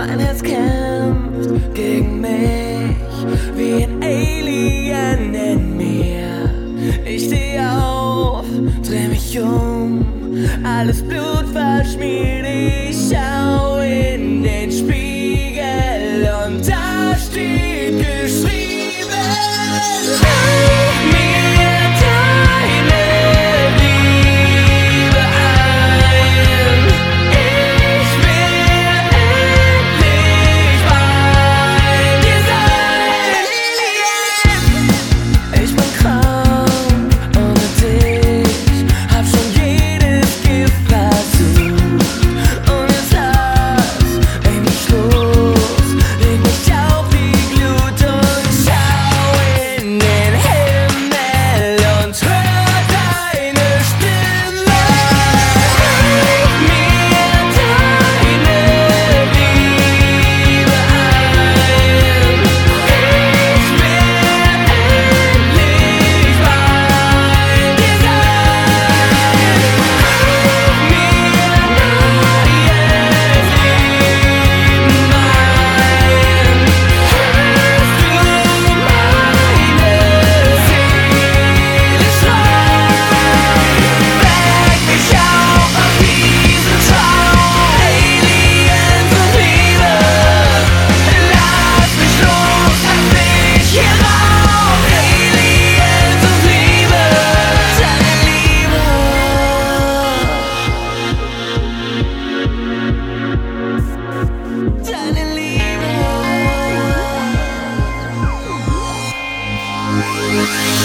Mein Herz kämpft gegen mich wie ein Alien in mir. Ich steh auf, dreh mich um, alles Blut verschmiert. Ich schau in den Spiegel und da steht geschrieben: Hauch mir deine Liebe ein. Ich will endlich bei dir sein. Ich bin krank ohne dich, hab schon jedes Gift versucht. Und jetzt lass endlich los, leg mich auf die Glut und schau in den Himmel und hör deine Stimme. Hauch mir deine Liebe ein. Ich will endlich bei dir sein. Hauch mir neues Leben ein. Hörst du meine Seele schreien? Weck mich auf aus diesem Traum. Aliens und Liebe, lass mich los, lass mich hier raus. Aliens und Liebe, deine Liebe. Deine Liebe.